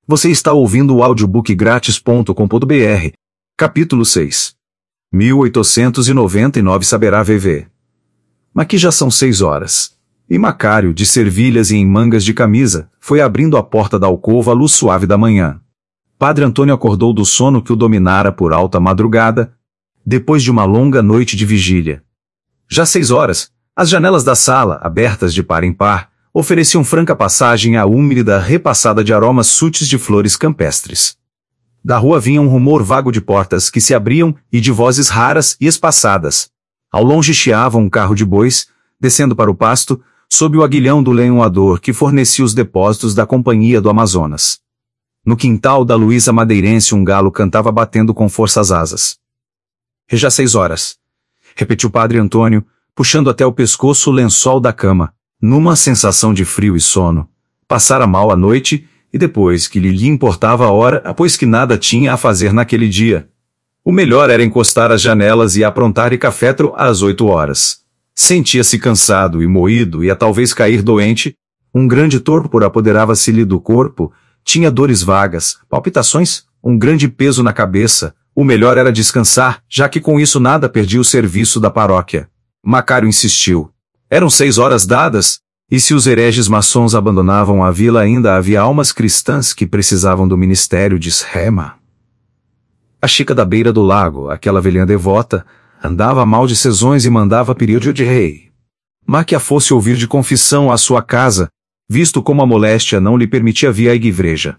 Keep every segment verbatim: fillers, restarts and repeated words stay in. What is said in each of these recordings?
Você está ouvindo o audiobook grátis ponto com ponto br. Capítulo seis. mil oitocentos e noventa e nove Saberá viver. Mas que já são seis horas. E Macário, de servilhas e em mangas de camisa, foi abrindo a porta da alcova à luz suave da manhã. Padre Antônio acordou do sono que o dominara por alta madrugada, depois de uma longa noite de vigília. Já seis horas, as janelas da sala, abertas de par em par, ofereciam franca passagem à úmida repassada de aromas sutis de flores campestres. Da rua vinha um rumor vago de portas que se abriam e de vozes raras e espaçadas. Ao longe chiava um carro de bois, descendo para o pasto, sob o aguilhão do lenhoador que fornecia os depósitos da Companhia do Amazonas. No quintal da Luísa Madeirense um galo cantava batendo com força as asas. E já seis horas, repetiu Padre Antônio, puxando até o pescoço o lençol da cama, numa sensação de frio e sono. Passara mal a noite, e depois que lhe, lhe importava a hora, pois que nada tinha a fazer naquele dia. O melhor era encostar as janelas e aprontar e cafetro às oito horas. Sentia-se cansado e moído e a talvez cair doente. Um grande torpor apoderava-se-lhe do corpo, tinha dores vagas, palpitações, um grande peso na cabeça. O melhor era descansar, já que com isso nada perdia o serviço da paróquia. Macário insistiu. Eram seis horas dadas, e se os hereges maçons abandonavam a vila ainda havia almas cristãs que precisavam do ministério de Srema. A Chica da beira do lago, aquela velhinha devota, andava mal de sezões e mandava período de rei. Mas que a fosse ouvir de confissão à sua casa, visto como a moléstia não lhe permitia vir à igreja.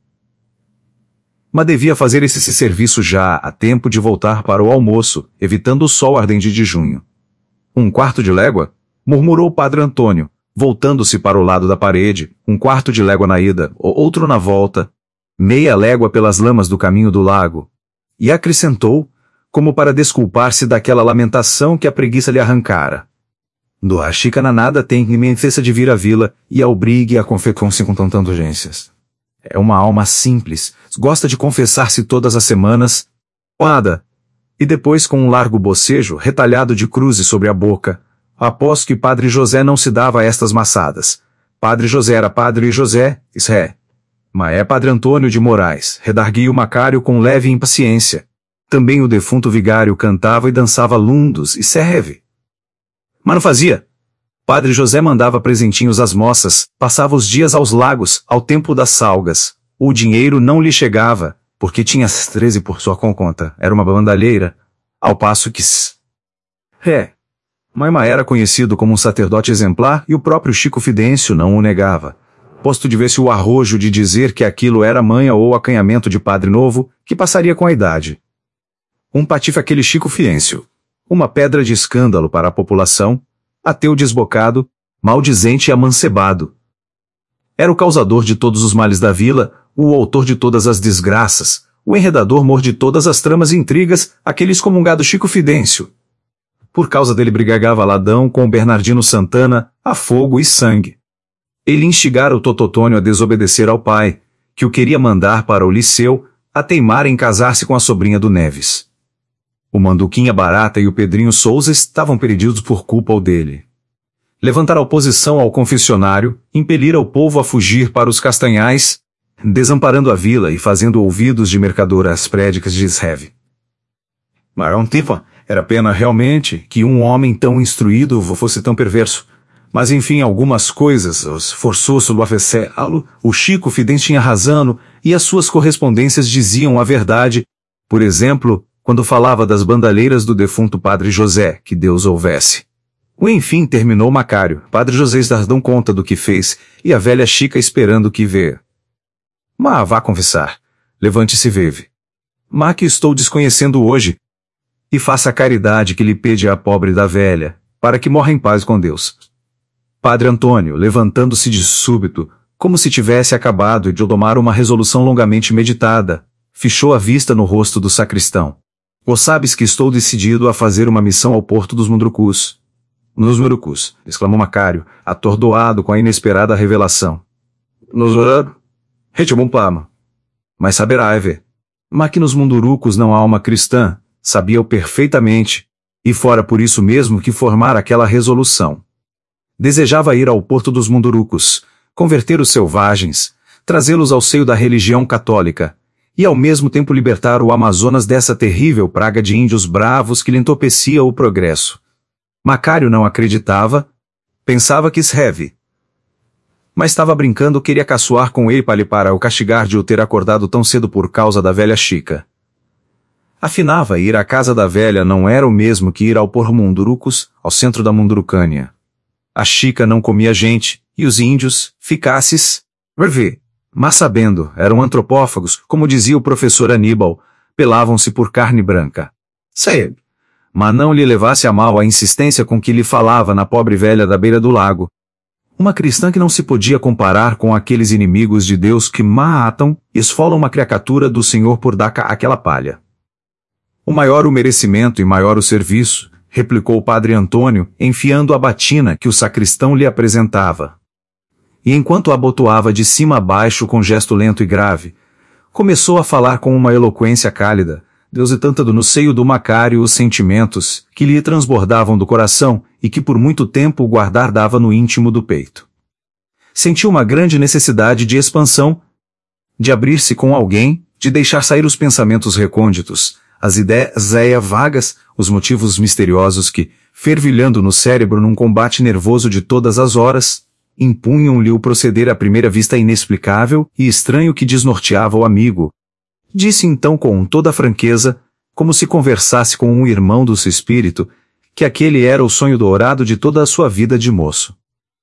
Mas devia fazer esse serviço já a tempo de voltar para o almoço, evitando o sol ardente de junho. Um quarto de légua? Murmurou o Padre Antônio, voltando-se para o lado da parede, um quarto de légua na ida, outro na volta, meia légua pelas lamas do caminho do lago. E acrescentou, como para desculpar-se daquela lamentação que a preguiça lhe arrancara. Do a Chica na nada tem imensa de vir à vila, e a obrigue a confessar-se com tantas urgências. É uma alma simples, gosta de confessar-se todas as semanas. Nada. E depois com um largo bocejo, retalhado de cruzes sobre a boca, após que Padre José não se dava a estas maçadas. Padre José era Padre José, isso é. Mas é Padre Antônio de Moraes, redarguia o Macário com leve impaciência. Também o defunto vigário cantava e dançava lundos e serve. Mas não fazia. Padre José mandava presentinhos às moças, passava os dias aos lagos, ao tempo das salgas. O dinheiro não lhe chegava, porque tinha treze por sua conta, era uma bandalheira, ao passo que... É. Maima era conhecido como um sacerdote exemplar e o próprio Chico Fidêncio não o negava. Posto de ver-se o arrojo de dizer que aquilo era manha ou acanhamento de padre novo, que passaria com a idade. Um patife aquele Chico Fidêncio. Uma pedra de escândalo para a população, ateu desbocado, maldizente e amancebado. Era o causador de todos os males da vila, o autor de todas as desgraças, o enredador mor de todas as tramas e intrigas, aquele excomungado Chico Fidêncio. Por causa dele brigava Ladão com o Bernardino Santana, a fogo e sangue. Ele instigara o Tototônio a desobedecer ao pai, que o queria mandar para o liceu, a teimar em casar-se com a sobrinha do Neves. O Manduquinha Barata e o Pedrinho Souza estavam perdidos por culpa dele. Levantara oposição ao confessionário, impelira o povo a fugir para os castanhais, desamparando a vila e fazendo ouvidos de mercador às prédicas de Sreve. Mas um tipo... Era pena realmente que um homem tão instruído fosse tão perverso. Mas enfim, algumas coisas os forçou-se a fecê-lo. O Chico Fidêncio tinha razão, e as suas correspondências diziam a verdade. Por exemplo, quando falava das bandalheiras do defunto Padre José, que Deus houvesse. O enfim terminou Macário. Padre José dão conta do que fez, e a velha Chica esperando que vê. Mas vá confessar. Levante-se e vive. Mas que estou desconhecendo hoje. E faça a caridade que lhe pede a pobre da velha, para que morra em paz com Deus. Padre Antônio, levantando-se de súbito, como se tivesse acabado de tomar uma resolução longamente meditada, fichou a vista no rosto do sacristão. Ou sabes que estou decidido a fazer uma missão ao porto dos Mundurucus. Nos Mundurucus, exclamou Macário, atordoado com a inesperada revelação. Nos Mundurucus? Retimum Pama. Mas saberá, ver. Mas que nos Mundurucus não há uma cristã, sabia-o perfeitamente, e fora por isso mesmo que formara aquela resolução. Desejava ir ao porto dos Mundurucus, converter os selvagens, trazê-los ao seio da religião católica, e ao mesmo tempo libertar o Amazonas dessa terrível praga de índios bravos que lhe entorpecia o progresso. Macário não acreditava, pensava que Sreve, mas estava brincando, queria caçoar com ele para o castigar de o ter acordado tão cedo por causa da velha Chica. Afinava, ir à casa da velha não era o mesmo que ir ao Por Mundurucos, ao centro da Mundurucânia. A Chica não comia gente, e os índios, ficasses, verve, mas sabendo, eram antropófagos, como dizia o professor Aníbal, pelavam-se por carne branca. Sei, mas não lhe levasse a mal a insistência com que lhe falava na pobre velha da beira do lago. Uma cristã que não se podia comparar com aqueles inimigos de Deus que matam e esfolam uma criatura do Senhor por dar aquela palha. O maior o merecimento e maior o serviço, replicou o padre Antônio, enfiando a batina que o sacristão lhe apresentava. E enquanto abotoava de cima a baixo com gesto lento e grave, começou a falar com uma eloquência cálida, depositando no seio do Macário os sentimentos que lhe transbordavam do coração e que por muito tempo o guardava no íntimo do peito. Sentiu uma grande necessidade de expansão, de abrir-se com alguém, de deixar sair os pensamentos recônditos, as ideias vagas, os motivos misteriosos que, fervilhando no cérebro num combate nervoso de todas as horas, impunham-lhe o proceder à primeira vista inexplicável e estranho que desnorteava o amigo. Disse então com toda a franqueza, como se conversasse com um irmão do seu espírito, que aquele era o sonho dourado de toda a sua vida de moço.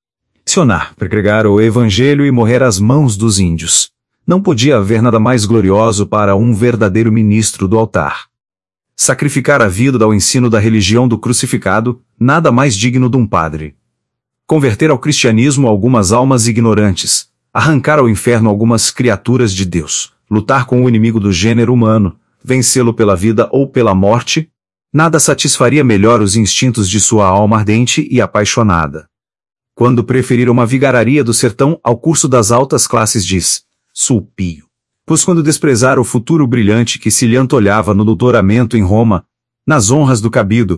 Sionar, pregar o evangelho e morrer às mãos dos índios. Não podia haver nada mais glorioso para um verdadeiro ministro do altar. Sacrificar a vida ao ensino da religião do crucificado, nada mais digno de um padre. Converter ao cristianismo algumas almas ignorantes, arrancar ao inferno algumas criaturas de Deus, lutar com o inimigo do gênero humano, vencê-lo pela vida ou pela morte, nada satisfaria melhor os instintos de sua alma ardente e apaixonada. Quando preferir uma vigararia do sertão ao curso das altas classes diz, sulpio. Pois quando desprezar o futuro brilhante que se lhe antolhava no doutoramento em Roma, nas honras do cabido,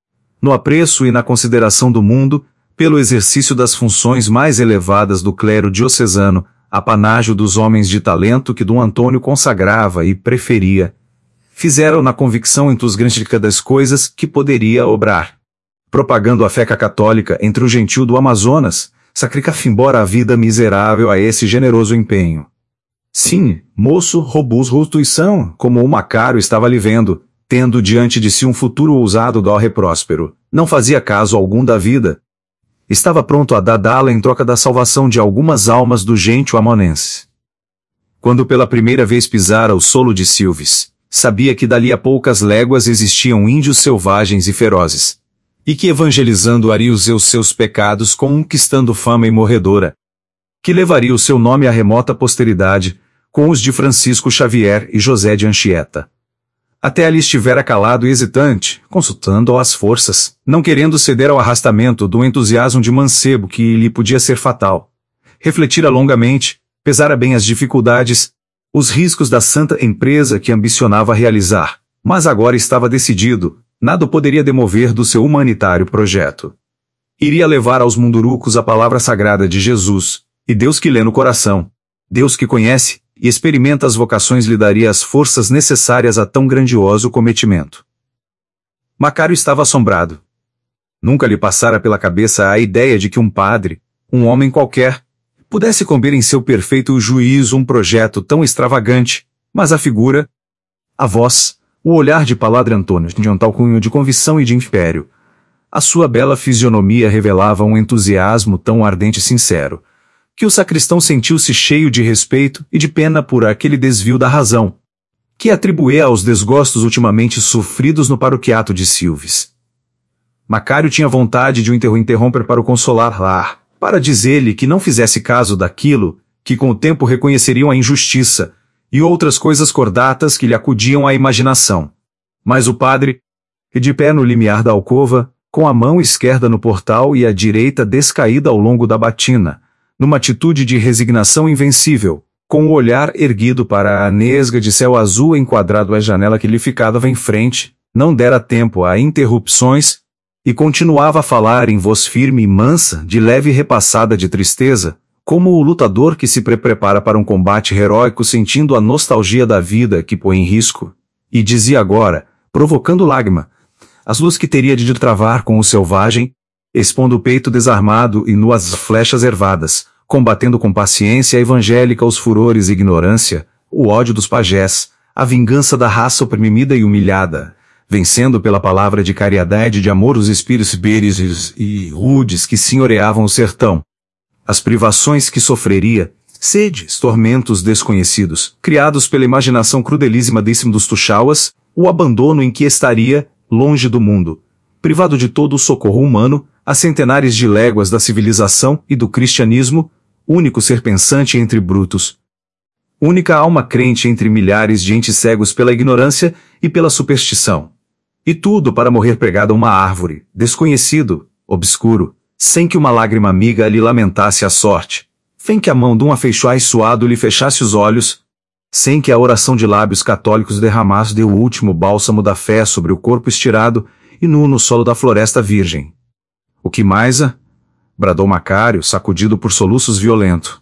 no apreço e na consideração do mundo, pelo exercício das funções mais elevadas do clero diocesano, apanágio dos homens de talento que Dom Antônio consagrava e preferia, fizeram na convicção entusiástica das coisas que poderia obrar. Propagando a fé católica entre o gentil do Amazonas, sacrificava embora a vida miserável a esse generoso empenho. Sim, moço, robusto constituição, como o Macário estava lhe vendo, tendo diante de si um futuro ousado dó próspero, não fazia caso algum da vida. Estava pronto a dá-la em troca da salvação de algumas almas do gentio amonense. Quando pela primeira vez pisara o solo de Silves, sabia que dali a poucas léguas existiam índios selvagens e ferozes, e que evangelizando haria os seus pecados conquistando fama imorredora, que levaria o seu nome à remota posteridade, com os de Francisco Xavier e José de Anchieta. Até ali estivera calado e hesitante, consultando as forças, não querendo ceder ao arrastamento do entusiasmo de mancebo que lhe podia ser fatal. Refletira longamente, pesara bem as dificuldades, os riscos da santa empresa que ambicionava realizar, mas agora estava decidido, nada o poderia demover do seu humanitário projeto. Iria levar aos mundurucos a palavra sagrada de Jesus, e Deus que lê no coração, Deus que conhece e experimenta as vocações lhe daria as forças necessárias a tão grandioso cometimento. Macário estava assombrado. Nunca lhe passara pela cabeça a ideia de que um padre, um homem qualquer, pudesse conter em seu perfeito juízo um projeto tão extravagante, mas a figura, a voz, o olhar de Padre Antônio de um tal cunho de convicção e de império, a sua bela fisionomia revelava um entusiasmo tão ardente e sincero, que o sacristão sentiu-se cheio de respeito e de pena por aquele desvio da razão, que atribuía aos desgostos ultimamente sofridos no paroquiato de Silves. Macário tinha vontade de o interromper para o consolar lá, para dizer-lhe que não fizesse caso daquilo, que com o tempo reconheceriam a injustiça, e outras coisas cordatas que lhe acudiam à imaginação. Mas o padre, de pé no limiar da alcova, com a mão esquerda no portal e a direita descaída ao longo da batina, numa atitude de resignação invencível, com o olhar erguido para a nesga de céu azul enquadrado à janela que lhe ficava em frente, não dera tempo a interrupções, e continuava a falar em voz firme e mansa, de leve repassada de tristeza, como o lutador que se pre- prepara para um combate heróico sentindo a nostalgia da vida que põe em risco. E dizia agora, provocando lágrima, as luzes que teria de travar com o selvagem, expondo o peito desarmado e nuas flechas ervadas, combatendo com paciência evangélica os furores e ignorância, o ódio dos pajés, a vingança da raça oprimida e humilhada, vencendo pela palavra de caridade e de amor os espíritos beres e rudes que senhoreavam o sertão. As privações que sofreria, sedes, tormentos desconhecidos, criados pela imaginação crudelíssima dos tuxauas, o abandono em que estaria, longe do mundo, privado de todo o socorro humano, a centenares de léguas da civilização e do cristianismo, único ser pensante entre brutos, única alma crente entre milhares de entes cegos pela ignorância e pela superstição. E tudo para morrer pregado a uma árvore, desconhecido, obscuro, sem que uma lágrima amiga lhe lamentasse a sorte, sem que a mão de um afeixoai suado lhe fechasse os olhos, sem que a oração de lábios católicos derramasse o último bálsamo da fé sobre o corpo estirado e nu no solo da floresta virgem. O que mais? A? Bradou Macário, sacudido por soluços violentos.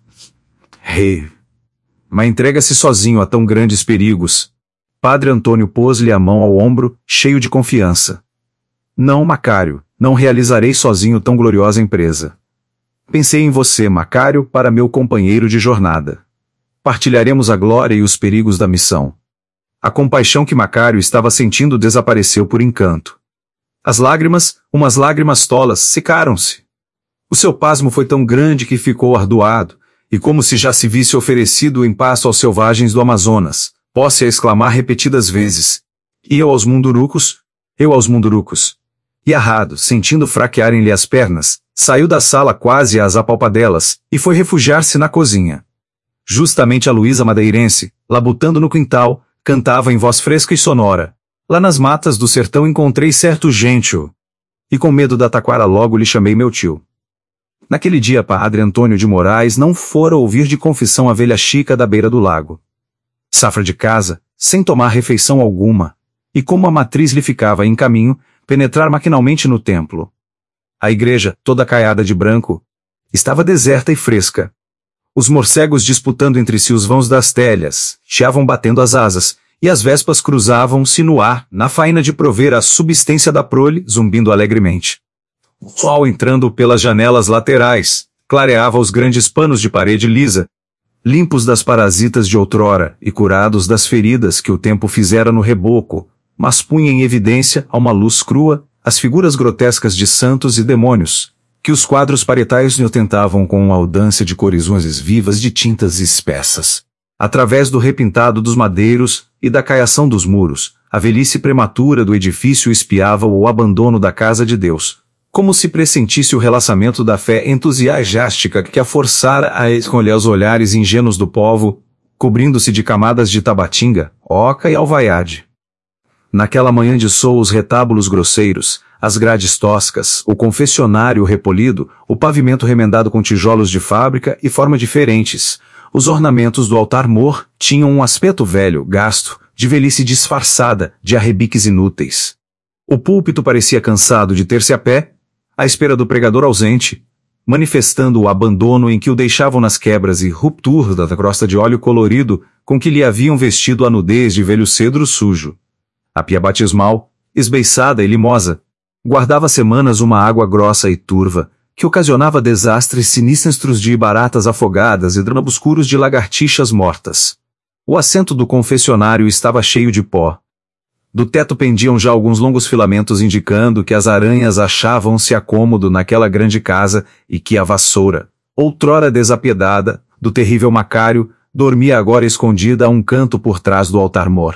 Rei! Mas entrega-se sozinho a tão grandes perigos. Padre Antônio pôs-lhe a mão ao ombro, cheio de confiança. Não, Macário, não realizarei sozinho tão gloriosa empresa. Pensei em você, Macário, para meu companheiro de jornada. Partilharemos a glória e os perigos da missão. A compaixão que Macário estava sentindo desapareceu por encanto. As lágrimas, umas lágrimas tolas, secaram-se. O seu pasmo foi tão grande que ficou ardoado, e como se já se visse oferecido em pasto aos selvagens do Amazonas, posse a exclamar repetidas vezes: "E eu aos mundurucos? Eu aos mundurucos?" E arrado, sentindo fraquearem-lhe as pernas, saiu da sala quase às apalpadelas, e foi refugiar-se na cozinha. Justamente a Luísa madeirense, labutando no quintal, cantava em voz fresca e sonora: "Lá nas matas do sertão encontrei certo gentio." E com medo da taquara logo lhe chamei meu tio. Naquele dia Padre Antônio de Moraes não fora ouvir de confissão a velha Chica da beira do lago. Safra de casa, sem tomar refeição alguma, e como a matriz lhe ficava em caminho, penetrar maquinalmente no templo. A igreja, toda caiada de branco, estava deserta e fresca. Os morcegos disputando entre si os vãos das telhas, chiavam batendo as asas, e as vespas cruzavam-se no ar, na faina de prover a subsistência da prole, zumbindo alegremente. O sol entrando pelas janelas laterais, clareava os grandes panos de parede lisa, limpos das parasitas de outrora e curados das feridas que o tempo fizera no reboco, mas punha em evidência, a uma luz crua, as figuras grotescas de santos e demônios, que os quadros parietais lhe tentavam com uma audância de corizoes vivas de tintas espessas. Através do repintado dos madeiros e da caiação dos muros, a velhice prematura do edifício espiava o abandono da casa de Deus, como se pressentisse o relaxamento da fé entusiástica que a forçara a escolher os olhares ingênuos do povo, cobrindo-se de camadas de tabatinga, oca e alvaiade. Naquela manhã de sol os retábulos grosseiros, as grades toscas, o confessionário repolido, o pavimento remendado com tijolos de fábrica e forma diferentes, os ornamentos do altar-mor tinham um aspecto velho, gasto, de velhice disfarçada, de arrebiques inúteis. O púlpito parecia cansado de ter-se a pé, à espera do pregador ausente, manifestando o abandono em que o deixavam nas quebras e rupturas da crosta de óleo colorido com que lhe haviam vestido a nudez de velho cedro sujo. A pia batismal, esbeiçada e limosa, guardava semanas uma água grossa e turva, que ocasionava desastres sinistros de baratas afogadas e draboscuros de lagartixas mortas. O assento do confessionário estava cheio de pó. Do teto pendiam já alguns longos filamentos indicando que as aranhas achavam-se a cômodo naquela grande casa e que a vassoura, outrora desapiedada, do terrível Macário, dormia agora escondida a um canto por trás do altar-mor.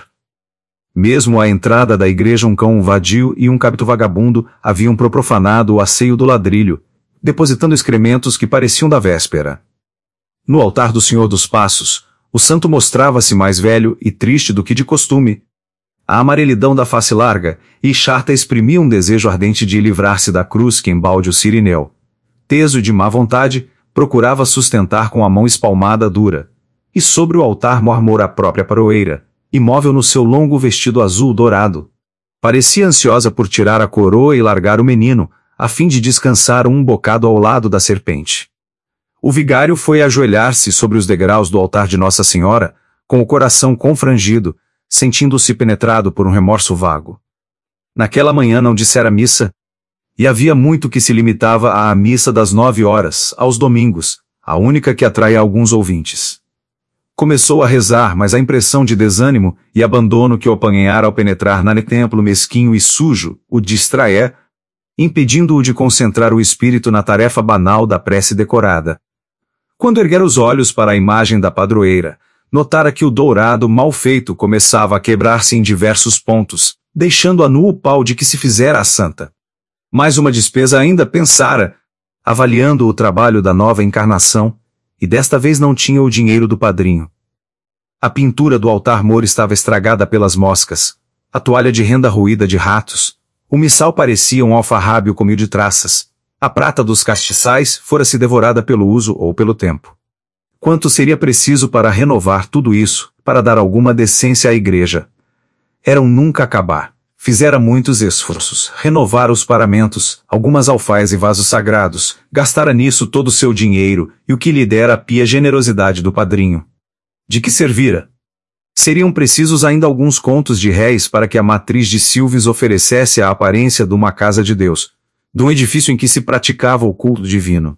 Mesmo à entrada da igreja um cão vadio e um capito vagabundo haviam profanado o asseio do ladrilho, depositando excrementos que pareciam da véspera. No altar do Senhor dos Passos, o santo mostrava-se mais velho e triste do que de costume. A amarelidão da face larga e chata exprimia um desejo ardente de livrar-se da cruz que embalde o cirineu. Teso de má vontade, procurava sustentar com a mão espalmada dura, e sobre o altar murmur a própria paroeira, imóvel no seu longo vestido azul dourado. Parecia ansiosa por tirar a coroa e largar o menino, a fim de descansar um bocado ao lado da serpente. O vigário foi ajoelhar-se sobre os degraus do altar de Nossa Senhora, com o coração confrangido, sentindo-se penetrado por um remorso vago. Naquela manhã não dissera missa, e havia muito que se limitava à missa das nove horas, aos domingos, a única que atrai alguns ouvintes. Começou a rezar, mas a impressão de desânimo e abandono que o apanhara ao penetrar no templo mesquinho e sujo o distraía, impedindo-o de concentrar o espírito na tarefa banal da prece decorada. Quando erguera os olhos para a imagem da padroeira, notara que o dourado mal feito começava a quebrar-se em diversos pontos, deixando-a nu o pau de que se fizera a santa. Mais uma despesa ainda pensara, avaliando o trabalho da nova encarnação, e desta vez não tinha o dinheiro do padrinho. A pintura do altar-mor estava estragada pelas moscas, a toalha de renda roída de ratos, o missal parecia um alfarrábio comido de traças, a prata dos castiçais fora-se devorada pelo uso ou pelo tempo. Quanto seria preciso para renovar tudo isso, para dar alguma decência à igreja? Era um nunca acabar. Fizera muitos esforços, renovara os paramentos, algumas alfaias e vasos sagrados, gastara nisso todo o seu dinheiro, e o que lhe dera a pia generosidade do padrinho. De que servira? Seriam precisos ainda alguns contos de réis para que a matriz de Silves oferecesse a aparência de uma casa de Deus, de um edifício em que se praticava o culto divino.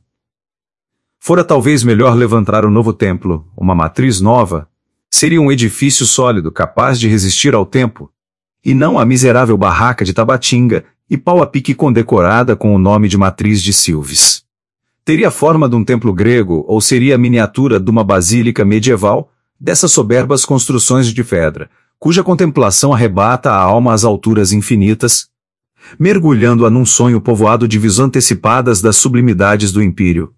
Fora talvez melhor levantar um novo templo, uma matriz nova. Seria um edifício sólido, capaz de resistir ao tempo, e não a miserável barraca de Tabatinga e pau a pique condecorada com o nome de matriz de Silves. Teria a forma de um templo grego ou seria a miniatura de uma basílica medieval, dessas soberbas construções de pedra, cuja contemplação arrebata a alma às alturas infinitas, mergulhando-a num sonho povoado de visões antecipadas das sublimidades do império.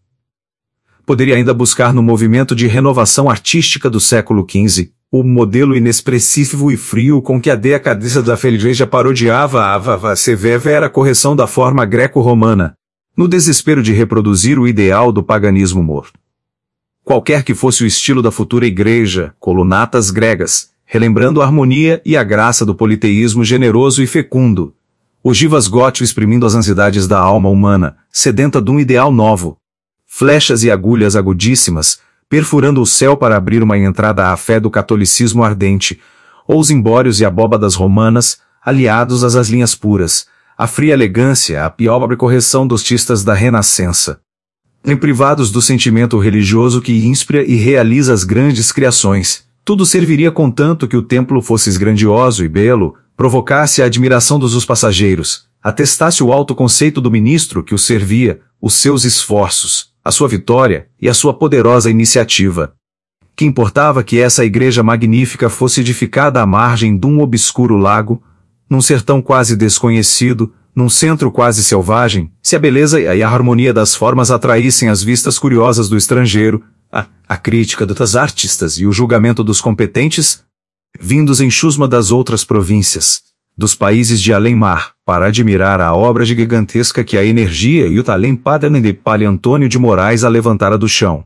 Poderia ainda buscar no movimento de renovação artística do século quinze, o modelo inexpressivo e frio com que a decadência da igreja parodiava a severa correção da forma greco-romana, no desespero de reproduzir o ideal do paganismo mor. Qualquer que fosse o estilo da futura igreja, colunatas gregas, relembrando a harmonia e a graça do politeísmo generoso e fecundo, ogivas gótico exprimindo as ansiedades da alma humana, sedenta de um ideal novo, flechas e agulhas agudíssimas, perfurando o céu para abrir uma entrada à fé do catolicismo ardente, ou os imbórios e abóbadas romanas, aliados às, às linhas puras, a fria elegância, a pobre correção dos tistas da Renascença. Nem privados do sentimento religioso que inspira e realiza as grandes criações, tudo serviria contanto que o templo fosse grandioso e belo, provocasse a admiração dos passageiros, atestasse o alto conceito do ministro que o servia, os seus esforços, a sua vitória e a sua poderosa iniciativa. Que importava que essa igreja magnífica fosse edificada à margem de um obscuro lago, num sertão quase desconhecido, num centro quase selvagem, se a beleza e a harmonia das formas atraíssem as vistas curiosas do estrangeiro, a, a crítica dos artistas e o julgamento dos competentes, vindos em chusma das outras províncias, dos países de além-mar, para admirar a obra gigantesca que a energia e o talento padre de Padre Antônio de Moraes a levantara do chão.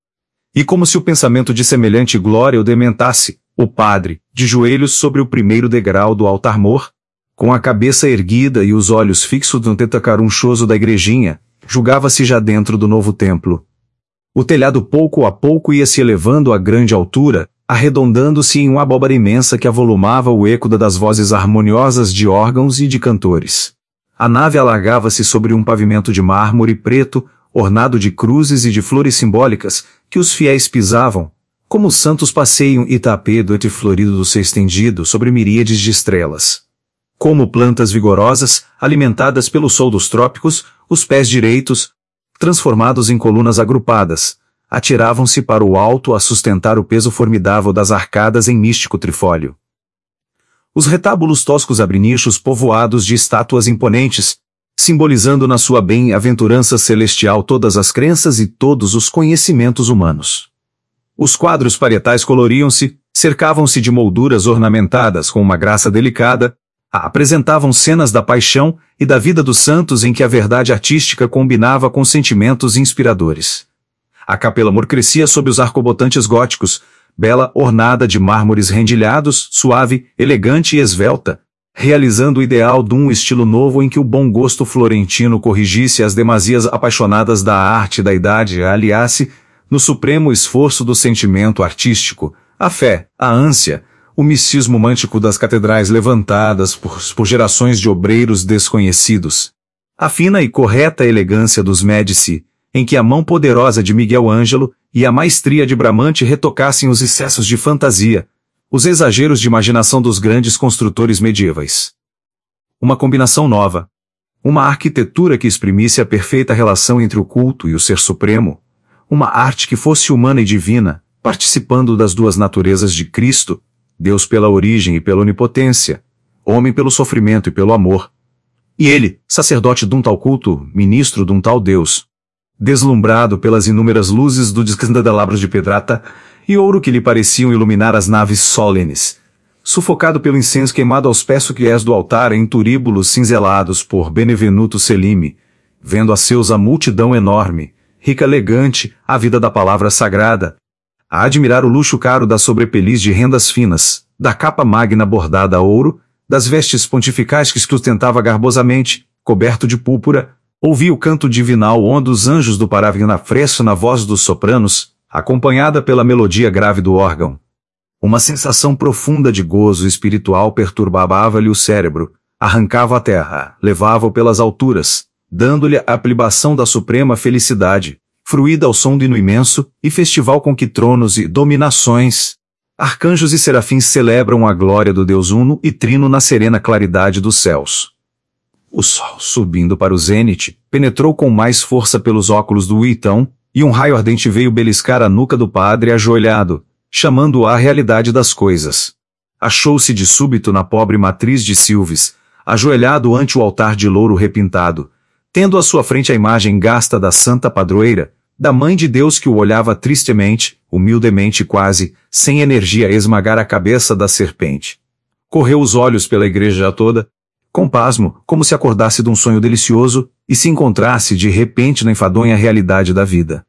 E como se o pensamento de semelhante glória o dementasse, o padre, de joelhos sobre o primeiro degrau do altar-mor, com a cabeça erguida e os olhos fixos no teto carunchoso da igrejinha, julgava-se já dentro do novo templo. O telhado pouco a pouco ia se elevando a grande altura, arredondando-se em uma abóbora imensa que avolumava o eco das vozes harmoniosas de órgãos e de cantores. A nave alargava-se sobre um pavimento de mármore preto, ornado de cruzes e de flores simbólicas, que os fiéis pisavam, como os santos passeiam e tapedo e florido do seu estendido sobre miríades de estrelas. Como plantas vigorosas, alimentadas pelo sol dos trópicos, os pés direitos, transformados em colunas agrupadas, atiravam-se para o alto a sustentar o peso formidável das arcadas em místico trifólio. Os retábulos toscos abrem nichos povoados de estátuas imponentes, simbolizando na sua bem-aventurança celestial todas as crenças e todos os conhecimentos humanos. Os quadros parietais coloriam-se, cercavam-se de molduras ornamentadas com uma graça delicada, apresentavam cenas da paixão e da vida dos santos em que a verdade artística combinava com sentimentos inspiradores. A capela mor crescia sob os arcobotantes góticos, bela, ornada de mármores rendilhados, suave, elegante e esvelta, realizando o ideal de um estilo novo em que o bom gosto florentino corrigisse as demasias apaixonadas da arte da idade e aliasse, no supremo esforço do sentimento artístico, a fé, a ânsia, o misticismo mântico das catedrais levantadas por, por gerações de obreiros desconhecidos. A fina e correta elegância dos Médici, em que a mão poderosa de Miguel Ângelo e a maestria de Bramante retocassem os excessos de fantasia, os exageros de imaginação dos grandes construtores medievais. Uma combinação nova. Uma arquitetura que exprimisse a perfeita relação entre o culto e o ser supremo. Uma arte que fosse humana e divina, participando das duas naturezas de Cristo, Deus pela origem e pela onipotência, homem pelo sofrimento e pelo amor. E ele, sacerdote de um tal culto, ministro de um tal Deus. Deslumbrado pelas inúmeras luzes do descandelabros de pedrata e ouro que lhe pareciam iluminar as naves solenes, sufocado pelo incenso queimado aos pés fiéis do altar em turíbulos cinzelados por Benevenuto Cellini, vendo a seus a multidão enorme, rica elegante, a vida da palavra sagrada, a admirar o luxo caro da sobrepeliz de rendas finas, da capa magna bordada a ouro, das vestes pontificais que sustentava garbosamente, coberto de púrpura, ouvi o canto divinal onde os anjos do Paravigna fresco na voz dos sopranos, acompanhada pela melodia grave do órgão. Uma sensação profunda de gozo espiritual perturbava-lhe o cérebro, arrancava a terra, levava-o pelas alturas, dando-lhe a aplibação da suprema felicidade, fruída ao som do hino imenso, e festival com que tronos e dominações, arcanjos e serafins celebram a glória do Deus Uno e Trino na serena claridade dos céus. O sol, subindo para o zênite, penetrou com mais força pelos óculos do Uitão, e um raio ardente veio beliscar a nuca do padre ajoelhado, chamando-o à realidade das coisas. Achou-se de súbito na pobre matriz de Silves, ajoelhado ante o altar de louro repintado, tendo à sua frente a imagem gasta da santa padroeira, da Mãe de Deus que o olhava tristemente, humildemente quase, sem energia a esmagar a cabeça da serpente. Correu os olhos pela igreja toda, com pasmo, como se acordasse de um sonho delicioso, e se encontrasse de repente na enfadonha realidade da vida.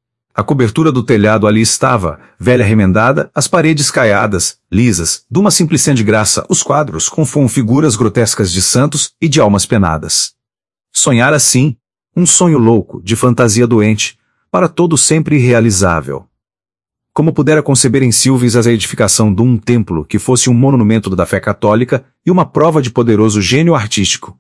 A cobertura do telhado ali estava, velha remendada, as paredes caiadas, lisas, de uma simplicente graça, os quadros com figuras grotescas de santos e de almas penadas. Sonhar assim, um sonho louco, de fantasia doente, para todo sempre irrealizável. Como pudera conceber em Silves a edificação de um templo que fosse um monumento da fé católica e uma prova de poderoso gênio artístico?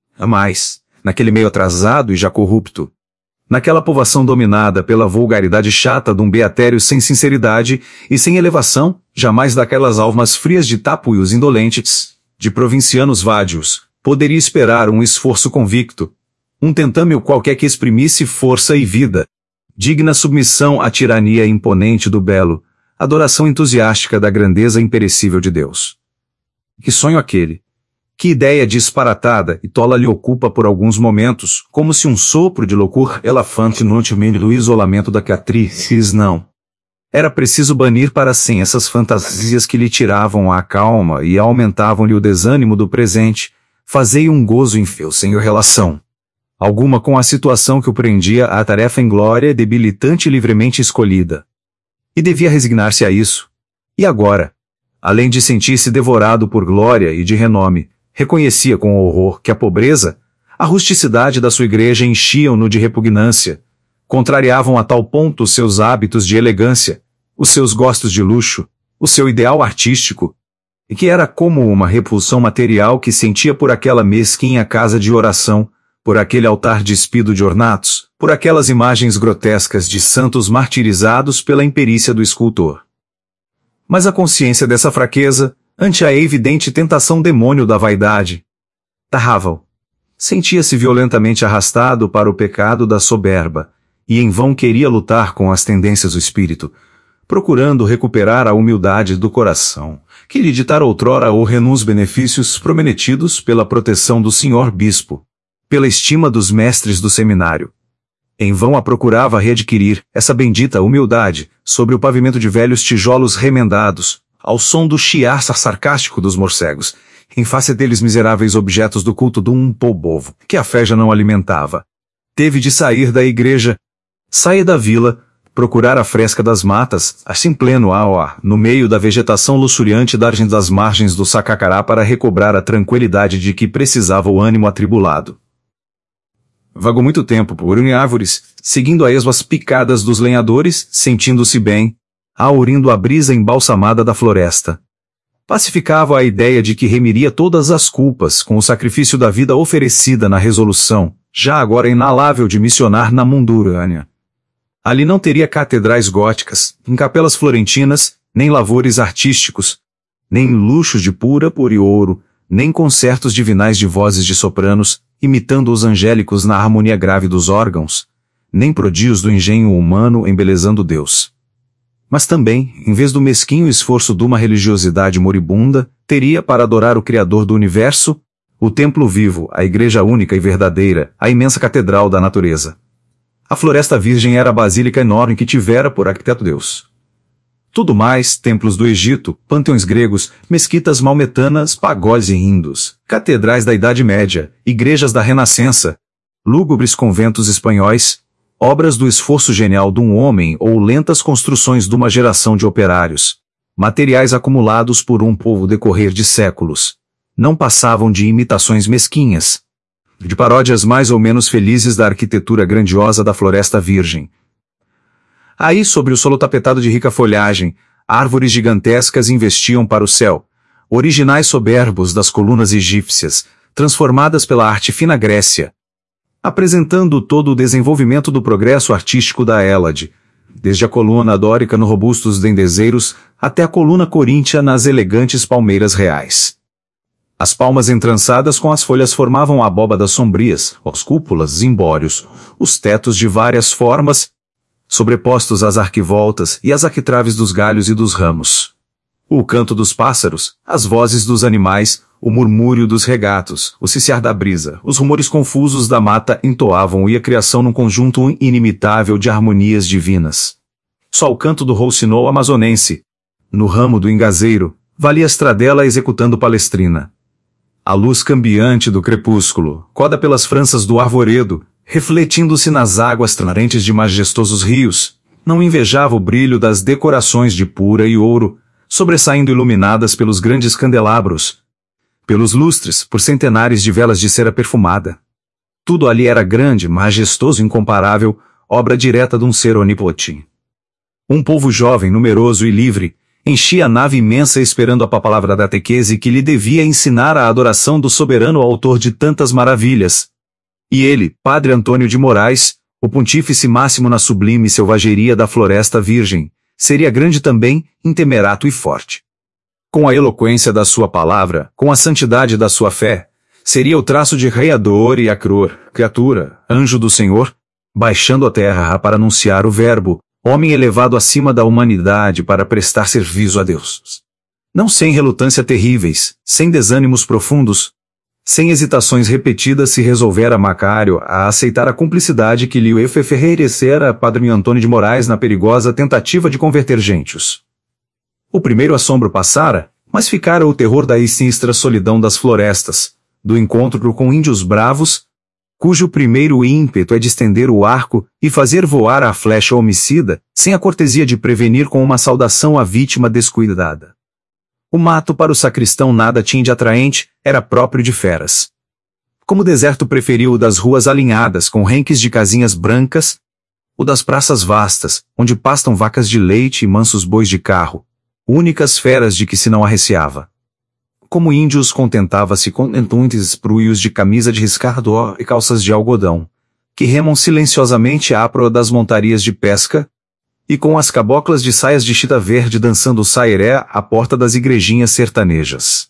Mas, naquele meio atrasado e já corrupto, naquela povoação dominada pela vulgaridade chata de um beatério sem sinceridade e sem elevação, jamais daquelas almas frias de tapuios indolentes, de provincianos vádios, poderia esperar um esforço convicto, um tentâmel qualquer que exprimisse força e vida, digna submissão à tirania imponente do belo, adoração entusiástica da grandeza imperecível de Deus. Que sonho aquele! Que ideia disparatada e tola lhe ocupa por alguns momentos, como se um sopro de loucura elefante inútilmente do isolamento da catriz não. Era preciso banir para sempre essas fantasias que lhe tiravam a calma e aumentavam-lhe o desânimo do presente, fazei um gozo infeu sem relação alguma com a situação que o prendia à tarefa inglória debilitante e livremente escolhida. E devia resignar-se a isso. E agora, além de sentir-se devorado por glória e de renome, reconhecia com horror que a pobreza, a rusticidade da sua igreja enchiam-no de repugnância, contrariavam a tal ponto os seus hábitos de elegância, os seus gostos de luxo, o seu ideal artístico, e que era como uma repulsão material que sentia por aquela mesquinha casa de oração, por aquele altar despido de ornatos, por aquelas imagens grotescas de santos martirizados pela imperícia do escultor. Mas a consciência dessa fraqueza, ante a evidente tentação demônio da vaidade, tarrava-o. Sentia-se violentamente arrastado para o pecado da soberba, e em vão queria lutar com as tendências do espírito, procurando recuperar a humildade do coração, que lhe ditara outrora o renúns benefícios prometidos pela proteção do senhor bispo, pela estima dos mestres do seminário. Em vão a procurava readquirir, essa bendita humildade, sobre o pavimento de velhos tijolos remendados, ao som do chiar sarcástico dos morcegos, em face deles miseráveis objetos do culto de um povo, que a fé já não alimentava. Teve de sair da igreja, sair da vila, procurar a fresca das matas, assim pleno ao ar, no meio da vegetação luxuriante das margens do Sacacará para recobrar a tranquilidade de que precisava o ânimo atribulado. Vagou muito tempo por em árvores, seguindo a esmo as picadas dos lenhadores, sentindo-se bem, aurindo a brisa embalsamada da floresta. Pacificava a ideia de que remiria todas as culpas com o sacrifício da vida oferecida na resolução, já agora inalável, de missionar na Mundurânia. Ali não teria catedrais góticas, nem capelas florentinas, nem lavores artísticos, nem luxos de pura por e ouro, nem concertos divinais de vozes de sopranos, imitando os angélicos na harmonia grave dos órgãos, nem prodígios do engenho humano embelezando Deus. Mas também, em vez do mesquinho esforço de uma religiosidade moribunda, teria para adorar o Criador do Universo, o templo vivo, a igreja única e verdadeira, a imensa catedral da natureza. A Floresta Virgem era a basílica enorme que tivera por arquiteto Deus. Tudo mais, templos do Egito, panteões gregos, mesquitas maometanas, pagodes e hindus, catedrais da Idade Média, igrejas da Renascença, lúgubres conventos espanhóis, obras do esforço genial de um homem ou lentas construções de uma geração de operários, materiais acumulados por um povo decorrer de séculos, não passavam de imitações mesquinhas, de paródias mais ou menos felizes da arquitetura grandiosa da Floresta Virgem. Aí, sobre o solo tapetado de rica folhagem, árvores gigantescas investiam para o céu, originais soberbos das colunas egípcias, transformadas pela arte fina Grécia, apresentando todo o desenvolvimento do progresso artístico da Hélade, desde a coluna dórica nos robustos dendezeiros até a coluna coríntia nas elegantes palmeiras reais. As palmas entrançadas com as folhas formavam abóbadas sombrias, as cúpulas, zimbórios, os tetos de várias formas, sobrepostos às arquivoltas e às arquitraves dos galhos e dos ramos. O canto dos pássaros, as vozes dos animais, o murmúrio dos regatos, o ciciar da brisa, os rumores confusos da mata entoavam e a criação num conjunto inimitável de harmonias divinas. Só o canto do rouxinol amazonense, no ramo do engazeiro, valia a estradela executando palestrina. A luz cambiante do crepúsculo, coda pelas franças do arvoredo, refletindo-se nas águas transparentes de majestosos rios, não invejava o brilho das decorações de pura e ouro, sobressaindo iluminadas pelos grandes candelabros, pelos lustres, por centenares de velas de cera perfumada. Tudo ali era grande, majestoso e incomparável, obra direta de um ser onipotente. Um povo jovem, numeroso e livre, enchia a nave imensa esperando a palavra da catequese que lhe devia ensinar a adoração do soberano autor de tantas maravilhas. E ele, Padre Antônio de Moraes, o pontífice máximo na sublime selvageria da Floresta Virgem, seria grande também, intemerato e forte. Com a eloquência da sua palavra, com a santidade da sua fé, seria o traço de Criador e Acror, criatura, anjo do Senhor, baixando a terra para anunciar o verbo, homem elevado acima da humanidade para prestar serviço a Deus. Não sem relutância terríveis, sem desânimos profundos, sem hesitações repetidas se resolvera Macário a aceitar a cumplicidade que lhe oferecera a Padre Antônio de Moraes na perigosa tentativa de converter gentios. O primeiro assombro passara, mas ficara o terror da sinistra solidão das florestas, do encontro com índios bravos, cujo primeiro ímpeto é de estender o arco e fazer voar a flecha homicida, sem a cortesia de prevenir com uma saudação a vítima descuidada. O mato para o sacristão nada tinha de atraente, era próprio de feras. Como o deserto preferiu o das ruas alinhadas com renques de casinhas brancas, o das praças vastas, onde pastam vacas de leite e mansos bois de carro, únicas feras de que se não arreciava. Como índios contentava-se com entuntes espruios de camisa de riscado e calças de algodão, que remam silenciosamente à proa das montarias de pesca, e com as caboclas de saias de chita verde dançando o sairé à porta das igrejinhas sertanejas.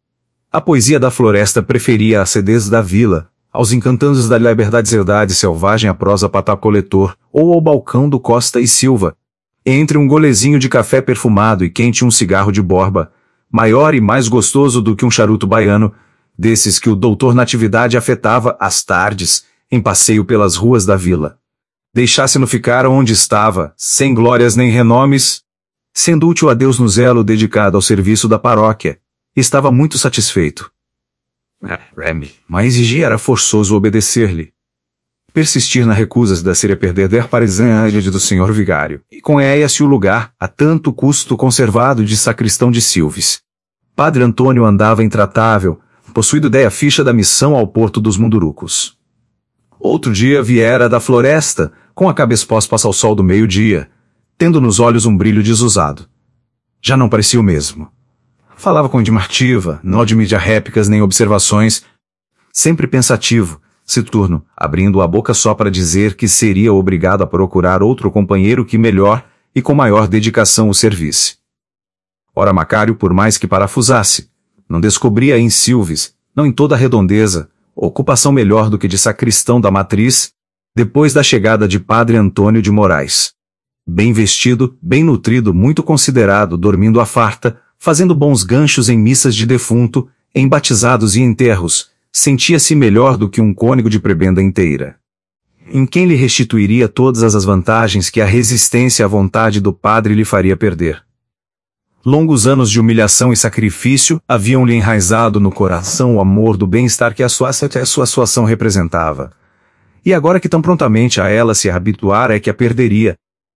A poesia da floresta preferia a acidez da vila, aos encantos da liberdade selvagem a prosa patacoletor, ou ao balcão do Costa e Silva, entre um golezinho de café perfumado e quente um cigarro de borba, maior e mais gostoso do que um charuto baiano, desses que o doutor Natividade afetava às tardes, em passeio pelas ruas da vila. Deixasse-no ficar onde estava, sem glórias nem renomes, sendo útil a Deus no zelo dedicado ao serviço da paróquia, estava muito satisfeito. Mas exigia era forçoso obedecer-lhe. persistir na recusa de ser a perder der paresanha do senhor vigário, e com ela-se o lugar, a tanto custo conservado de sacristão de Silves. Padre Antônio andava intratável, possuído de a ficha da missão ao porto dos Mundurucos. Outro dia viera da floresta, com a cabeça exposta ao sol do meio-dia, tendo nos olhos um brilho desusado. Já não parecia o mesmo. Falava com indimativa, não admitia réplicas nem observações, sempre pensativo, taciturno, abrindo a boca só para dizer que seria obrigado a procurar outro companheiro que melhor e com maior dedicação o servisse. Ora Macário, por mais que parafusasse, não descobria em Silves, não em toda a redondeza, ocupação melhor do que de sacristão da matriz, depois da chegada de Padre Antônio de Moraes. Bem vestido, bem nutrido, muito considerado, dormindo à farta, fazendo bons ganchos em missas de defunto, em batizados e enterros, sentia-se melhor do que um cônego de prebenda inteira. Em quem lhe restituiria todas as vantagens que a resistência à vontade do padre lhe faria perder. Longos anos de humilhação e sacrifício haviam-lhe enraizado no coração o amor do bem-estar que a sua, a sua situação representava. E agora que tão prontamente a ela se habituara é que a perderia.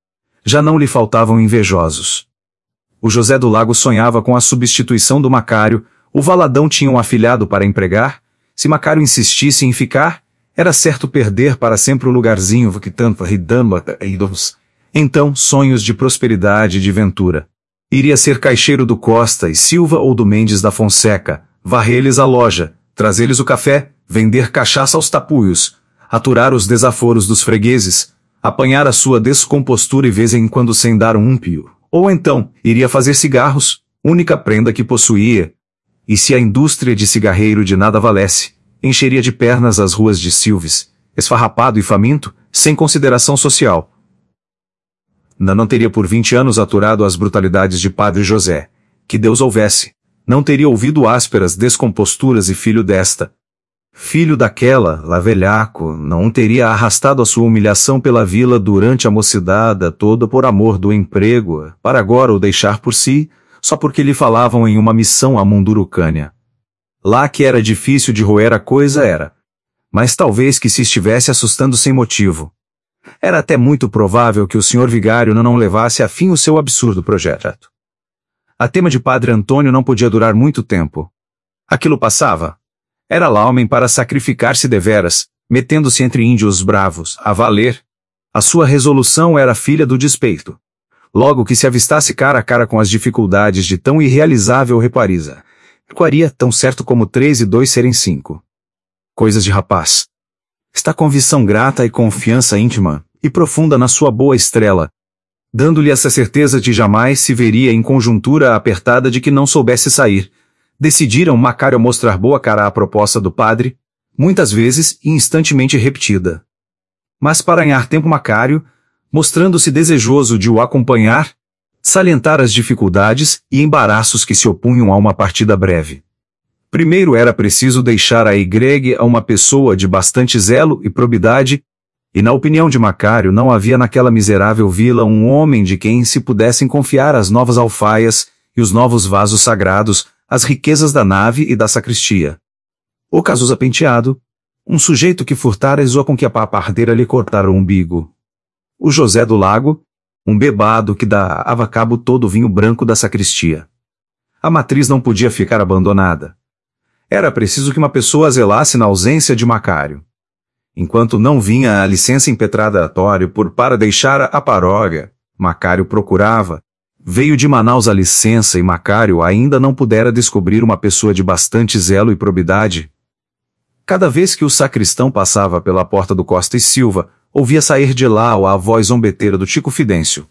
Já não lhe faltavam invejosos. O José do Lago sonhava com a substituição do Macário, o Valadão tinha um afilhado para empregar, se Macário insistisse em ficar, era certo perder para sempre o lugarzinho que tanto ridamba ídolos. Então, sonhos de prosperidade e de ventura. Iria ser caixeiro do Costa e Silva ou do Mendes da Fonseca, varrer-lhes a loja, trazer-lhes o café, vender cachaça aos tapuios, aturar os desaforos dos fregueses, apanhar a sua descompostura e vez em quando sem dar um pio. Ou então, iria fazer cigarros, única prenda que possuía. E se a indústria de cigarreiro de nada valesse, encheria de pernas as ruas de Silves, esfarrapado e faminto, sem consideração social. Não, não teria por vinte anos aturado as brutalidades de Padre José, que Deus houvesse, não teria ouvido ásperas descomposturas e filho desta. Filho daquela, lá velhaco, não teria arrastado a sua humilhação pela vila durante a mocidade toda por amor do emprego, para agora o deixar por si, só porque lhe falavam em uma missão à Mundurucânia. Lá que era difícil de roer a coisa era. Mas talvez que se estivesse assustando sem motivo. Era até muito provável que o senhor vigário não levasse a fim o seu absurdo projeto. A tema de Padre Antônio não podia durar muito tempo. Aquilo passava. Era lá homem para sacrificar-se deveras, metendo-se entre índios bravos, a valer. A sua resolução era filha do despeito. Logo que se avistasse cara a cara com as dificuldades de tão irrealizável repariza, recuaria tão certo como três e dois serem cinco. Coisas de rapaz. Está convicção grata e confiança íntima, e profunda na sua boa estrela, dando-lhe essa certeza de jamais se veria em conjuntura apertada de que não soubesse sair. Decidiram Macário mostrar boa cara à proposta do padre, muitas vezes e instantemente repetida. Mas para ganhar tempo Macário, mostrando-se desejoso de o acompanhar, salientar as dificuldades e embaraços que se opunham a uma partida breve. Primeiro era preciso deixar a igreja a uma pessoa de bastante zelo e probidade, e na opinião de Macário não havia naquela miserável vila um homem de quem se pudessem confiar as novas alfaias e os novos vasos sagrados, as riquezas da nave e da sacristia. O Cazuza Penteado, um sujeito que furtara a com que a papardeira lhe cortara o umbigo. O José do Lago, um bebado que dava cabo todo o vinho branco da sacristia. A matriz não podia ficar abandonada. Era preciso que uma pessoa zelasse na ausência de Macário. Enquanto não vinha a licença impetratória por para deixar a paróquia, Macário procurava. Veio de Manaus a licença e Macário ainda não pudera descobrir uma pessoa de bastante zelo e probidade. Cada vez que o sacristão passava pela porta do Costa e Silva, ouvia sair de lá a voz zombeteira do Chico Fidêncio.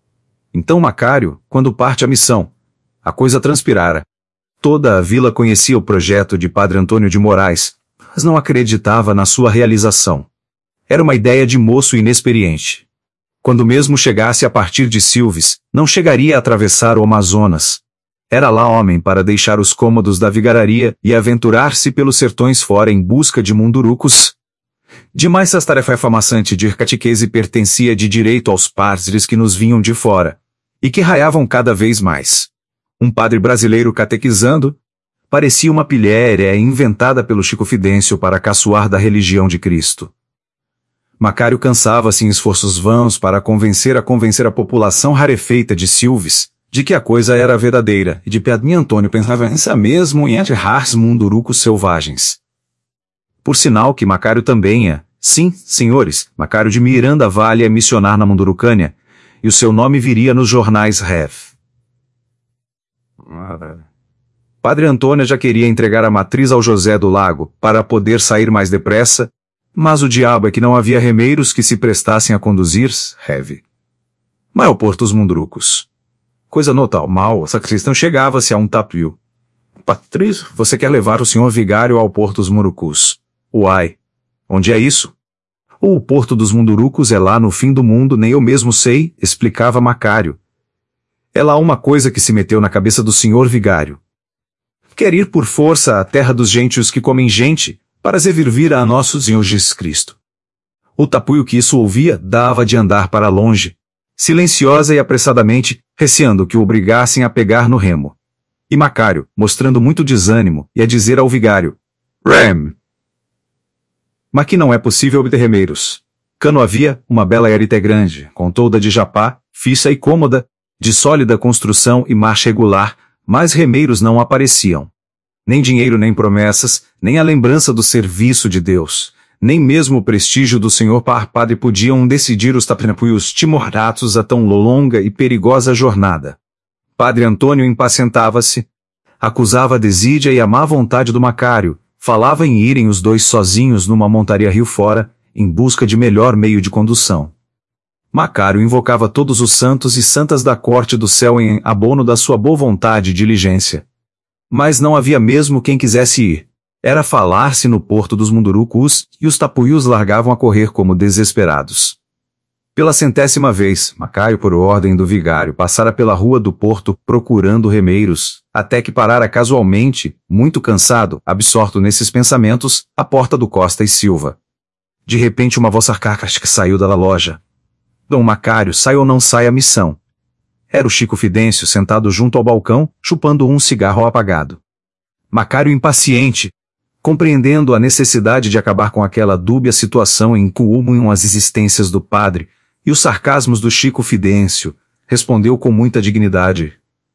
Então Macário, quando parte a missão, a coisa transpirara. Toda a vila conhecia o projeto de Padre Antônio de Moraes, mas não acreditava na sua realização. Era uma ideia de moço inexperiente. Quando mesmo chegasse a partir de Silves, não chegaria a atravessar o Amazonas. Era lá homem para deixar os cômodos da vigararia e aventurar-se pelos sertões fora em busca de mundurucos. Demais essa tarefa famaçante de catequese pertencia de direito aos padres que nos vinham de fora, e que raiavam cada vez mais. Um padre brasileiro catequizando, parecia uma pilhéria inventada pelo Chico Fidêncio para caçoar da religião de Cristo. Macário cansava-se em esforços vãos para convencer a convencer a população rarefeita de Silves de que a coisa era verdadeira, e de Padre Antônio pensava nisso mesmo em enterrar mundurucos selvagens. Por sinal que Macário também é, sim, senhores, Macário de Miranda Vale é missionar na Mundurucânia, e o seu nome viria nos jornais Rev. Padre Antônio já queria entregar a matriz ao José do Lago, para poder sair mais depressa, mas o diabo é que não havia remeiros que se prestassem a conduzir, Rev. Mas ao porto os mundurucos. Coisa notal, mal, o sacristão chegava-se a um tapuio. Patrício, você quer levar o senhor vigário ao porto dos Murucus? Uai, onde é isso? Ou o porto dos Mundurucos é lá no fim do mundo, nem eu mesmo sei, explicava Macário. É lá uma coisa que se meteu na cabeça do senhor vigário. Quer ir por força à terra dos gentios que comem gente, para servir a nosso Senhor Jesus Cristo. O tapuio que isso ouvia dava de andar para longe, silenciosa e apressadamente, receando que o obrigassem a pegar no remo. E Macário, mostrando muito desânimo, ia dizer ao vigário, Rem! Mas que não é possível obter remeiros. Cano havia, uma bela érite grande, com tolda de japá, fixa e cômoda, de sólida construção e marcha regular, mas remeiros não apareciam. Nem dinheiro nem promessas, nem a lembrança do serviço de Deus, nem mesmo o prestígio do senhor Padre podiam decidir os tapuios timoratos a tão longa e perigosa jornada. Padre Antônio impacientava-se, acusava a desídia e a má vontade do Macário, falava em irem os dois sozinhos numa montaria rio fora, em busca de melhor meio de condução. Macário invocava todos os santos e santas da corte do céu em abono da sua boa vontade e diligência. Mas não havia mesmo quem quisesse ir. Era falar-se no porto dos Mundurucus, e os tapuios largavam a correr como desesperados. Pela centésima vez, Macário, por ordem do vigário, passara pela rua do porto, procurando remeiros, até que parara casualmente, muito cansado, absorto nesses pensamentos, à porta do Costa e Silva. De repente uma voz sarcástica saiu da loja. Dom Macário, sai ou não sai a missão? Era o Chico Fidêncio sentado junto ao balcão, chupando um cigarro apagado. Macário impaciente, compreendendo a necessidade de acabar com aquela dúbia situação em culmam as existências do padre, e os sarcasmos do Chico Fidêncio, respondeu com muita dignidade.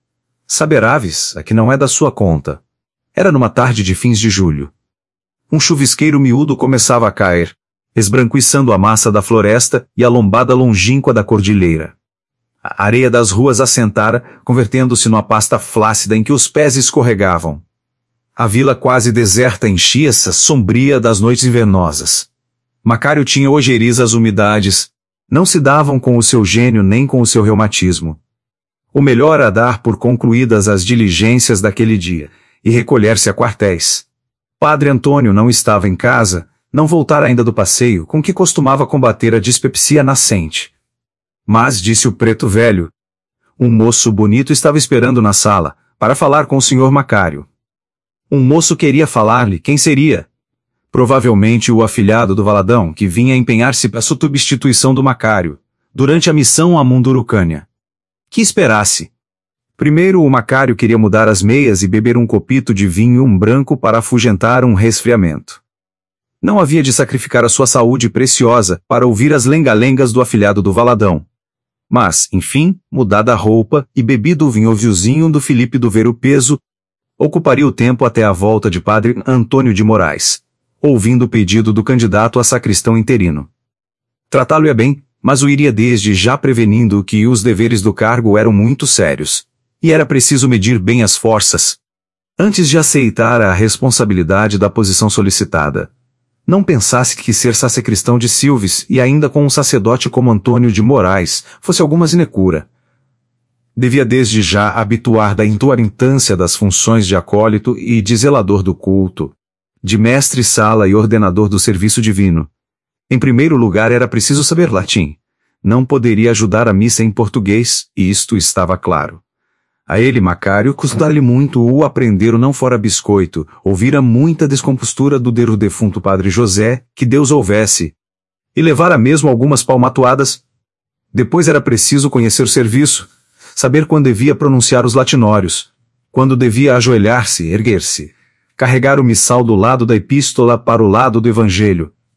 Saberaves, a que não é da sua conta. Era numa tarde de fins de julho. Um chuvisqueiro miúdo começava a cair, esbranquiçando a massa da floresta e a lombada longínqua da cordilheira. A areia das ruas assentara, convertendo-se numa pasta flácida em que os pés escorregavam. A vila quase deserta enchia-se sombria das noites invernosas. Macário tinha ojeriza as umidades, não se davam com o seu gênio nem com o seu reumatismo. O melhor era dar por concluídas as diligências daquele dia, e recolher-se a quartéis. Padre Antônio não estava em casa, não voltara ainda do passeio com que costumava combater a dispepsia nascente. Mas, disse o preto velho, um moço bonito estava esperando na sala, para falar com o senhor Macário. Um moço queria falar-lhe, quem seria? Provavelmente o afilhado do Valadão, que vinha empenhar-se para a substituição do Macário, durante a missão à Mundurucânia. Que esperasse. Primeiro o Macário queria mudar as meias e beber um copito de vinho e um branco para afugentar um resfriamento. Não havia de sacrificar a sua saúde preciosa para ouvir as lengalengas do afilhado do Valadão. Mas, enfim, mudada a roupa e bebido o vinhoviozinho do Felipe do Ver o Peso, ocuparia o tempo até a volta de Padre Antônio de Moraes, ouvindo o pedido do candidato a sacristão interino. Tratá-lo-ia bem, mas o iria desde já prevenindo que os deveres do cargo eram muito sérios, e era preciso medir bem as forças, antes de aceitar a responsabilidade da posição solicitada. Não pensasse que ser sacristão de Silves, e ainda com um sacerdote como Antônio de Moraes, fosse alguma sinecura. Devia desde já habituar da intuarintância das funções de acólito e de zelador do culto, de mestre-sala e ordenador do serviço divino. Em primeiro lugar era preciso saber latim. Não poderia ajudar a missa em português, e isto estava claro. A ele, Macário, custara-lhe muito o aprender o não fora biscoito, ouvira muita descompostura do der o defunto padre José, que Deus houvesse, e levara mesmo algumas palmatoadas. Depois era preciso conhecer o serviço, saber quando devia pronunciar os latinórios, quando devia ajoelhar-se, erguer-se, carregar o missal do lado da epístola para o lado do evangelho,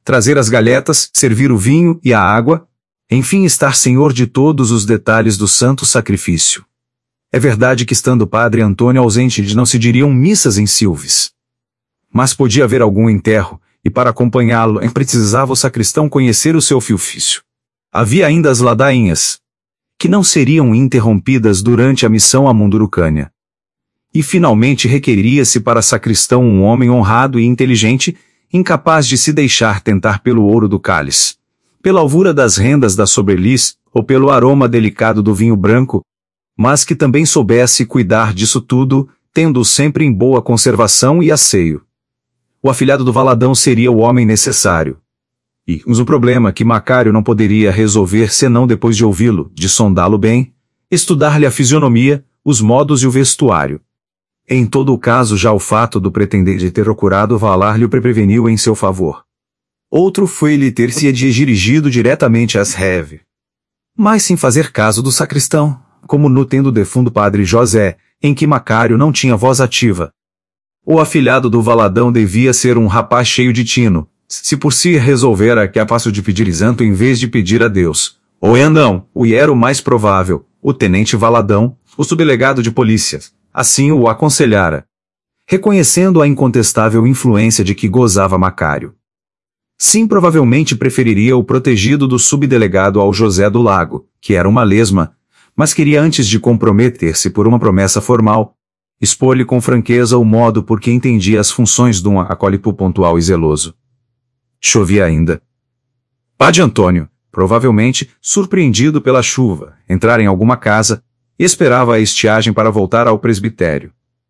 trazer as galhetas, servir o vinho e a água, enfim estar senhor de todos os detalhes do santo sacrifício. É verdade que estando padre Antônio ausente não se diriam missas em Silves. Mas podia haver algum enterro, e para acompanhá-lo precisava o sacristão conhecer o seu ofício. Havia ainda as ladainhas, que não seriam interrompidas durante a missão a Mundurucânia. E finalmente requeria-se para sacristão um homem honrado e inteligente, incapaz de se deixar tentar pelo ouro do cálice, pela alvura das rendas da sobreliz, ou pelo aroma delicado do vinho branco, mas que também soubesse cuidar disso tudo, tendo-o sempre em boa conservação e asseio. O afilhado do Valadão seria o homem necessário. E, mas um problema que Macário não poderia resolver senão depois de ouvi-lo, de sondá-lo bem, estudar-lhe a fisionomia, os modos e o vestuário. Em todo o caso já o fato do pretendente ter procurado Valar lhe o preveniu em seu favor. Outro foi-lhe ter-se dirigido diretamente às Heve. Mas sem fazer caso do sacristão, como no tendo defundo padre José, em que Macário não tinha voz ativa. O afilhado do Valadão devia ser um rapaz cheio de tino, se por si resolvera que é fácil de pedir santo em vez de pedir a Deus. Ou Endão, o era o mais provável, o tenente Valadão, o subdelegado de polícia, assim o aconselhara, reconhecendo a incontestável influência de que gozava Macário. Sim, provavelmente preferiria o protegido do subdelegado ao José do Lago, que era uma lesma, mas queria antes de comprometer-se por uma promessa formal, expor-lhe com franqueza o modo por que entendia as funções de um acólito pontual e zeloso. Chovia ainda. Padre Antônio, provavelmente surpreendido pela chuva, entrara em alguma casa e esperava a estiagem para voltar ao presbitério.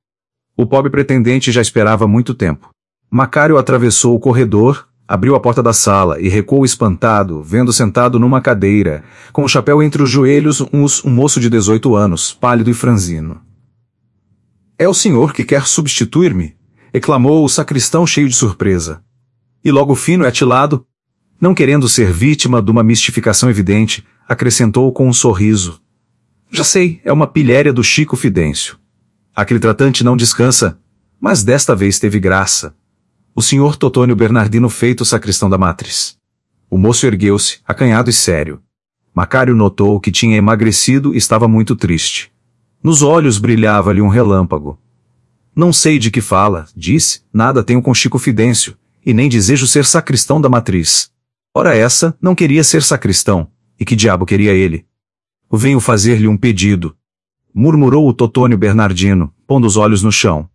O pobre pretendente já esperava muito tempo. Macário atravessou o corredor, abriu a porta da sala e recuou espantado, vendo sentado numa cadeira, com o chapéu entre os joelhos, um, um moço de dezoito anos, pálido e franzino. É o senhor que quer substituir-me? Exclamou o sacristão cheio de surpresa. E logo fino e atilado, não querendo ser vítima de uma mistificação evidente, acrescentou com um sorriso. Já sei, é uma pilhéria do Chico Fidêncio. Aquele tratante não descansa, mas desta vez teve graça. O senhor Totônio Bernardino feito sacristão da matriz. O moço ergueu-se, acanhado e sério. Macário notou que tinha emagrecido e estava muito triste. Nos olhos brilhava-lhe um relâmpago. Não sei de que fala, disse, nada tenho com Chico Fidêncio, e nem desejo ser sacristão da matriz. Ora essa, não queria ser sacristão, e que diabo queria ele? Venho fazer-lhe um pedido, murmurou o Totônio Bernardino, pondo os olhos no chão.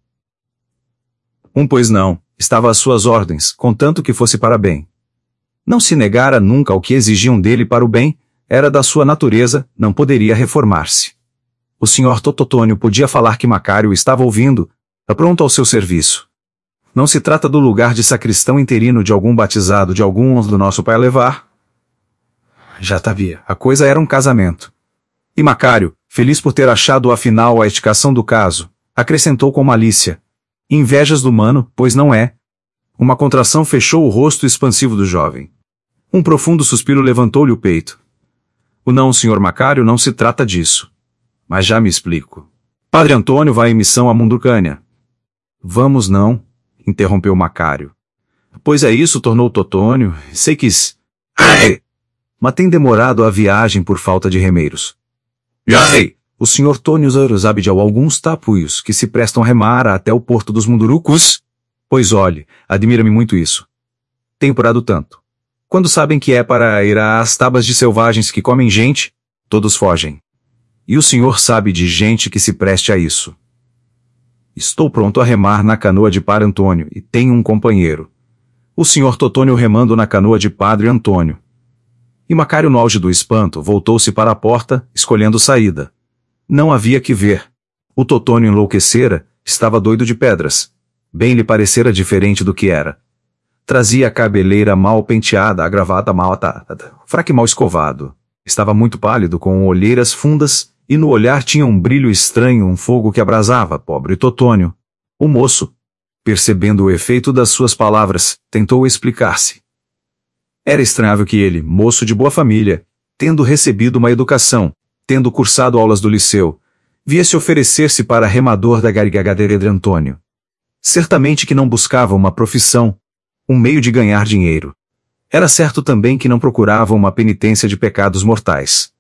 Um pois não, estava às suas ordens, contanto que fosse para bem. Não se negara nunca ao que exigiam dele para o bem, era da sua natureza, não poderia reformar-se. O senhor Totônio podia falar que Macário estava ouvindo, pronto ao seu serviço. Não se trata do lugar de sacristão interino de algum batizado de algum do nosso pai levar? Já sabia, a coisa era um casamento. E Macário, feliz por ter achado afinal a esticação do caso, acrescentou com malícia. Invejas do mano, pois não é. Uma contração fechou o rosto expansivo do jovem. Um profundo suspiro levantou-lhe o peito. O não, senhor Macário, não se trata disso. Mas já me explico. Padre Antônio vai em missão a Mundurucânia. Vamos não, interrompeu Macário. Pois é isso, tornou Totônio, sei que... Ai! Mas tem demorado a viagem por falta de remeiros. Já sei! O senhor Tônio sabe de alguns tapuios que se prestam a remar até o porto dos Mundurucus? Pois olhe, admira-me muito isso. Tenho porado tanto. Quando sabem que é para ir às tabas de selvagens que comem gente, todos fogem. E o senhor sabe de gente que se preste a isso. Estou pronto a remar na canoa de Padre Antônio e tenho um companheiro. O senhor Totônio remando na canoa de Padre Antônio. E Macário, no auge do espanto, voltou-se para a porta, escolhendo saída. Não havia que ver. O Totônio enlouquecera, estava doido de pedras. Bem lhe parecera diferente do que era. Trazia a cabeleira mal penteada, a gravata mal atada, o fraque mal escovado. Estava muito pálido, com olheiras fundas, e no olhar tinha um brilho estranho, um fogo que abrasava, pobre Totônio. O moço, percebendo o efeito das suas palavras, tentou explicar-se. Era estranhável que ele, moço de boa família, tendo recebido uma educação, tendo cursado aulas do liceu, viesse oferecer-se para remador da gargagadeira de Antônio. Certamente que não buscava uma profissão, um meio de ganhar dinheiro. Era certo também que não procurava uma penitência de pecados mortais.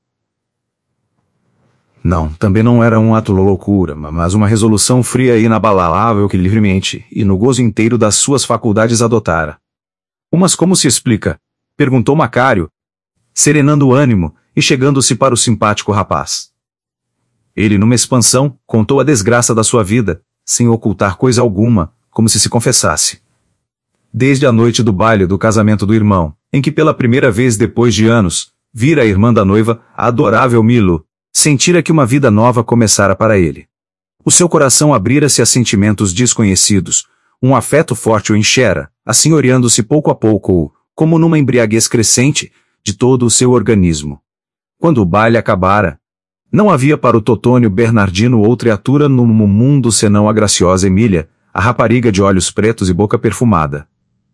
Não, também não era um ato loucura, mas uma resolução fria e inabalável que livremente, e no gozo inteiro das suas faculdades adotara. Umas como se explica? Perguntou Macário, serenando o ânimo e chegando-se para o simpático rapaz. Ele, numa expansão, contou a desgraça da sua vida, sem ocultar coisa alguma, como se se confessasse. Desde a noite do baile do casamento do irmão, em que pela primeira vez depois de anos, vira a irmã da noiva, a adorável Milo, sentira que uma vida nova começara para ele. O seu coração abrira-se a sentimentos desconhecidos, um afeto forte o enchera, assenhoreando-se pouco a pouco, como numa embriaguez crescente, de todo o seu organismo. Quando o baile acabara, não havia para o Totônio Bernardino outra criatura no mundo senão a graciosa Emília, a rapariga de olhos pretos e boca perfumada.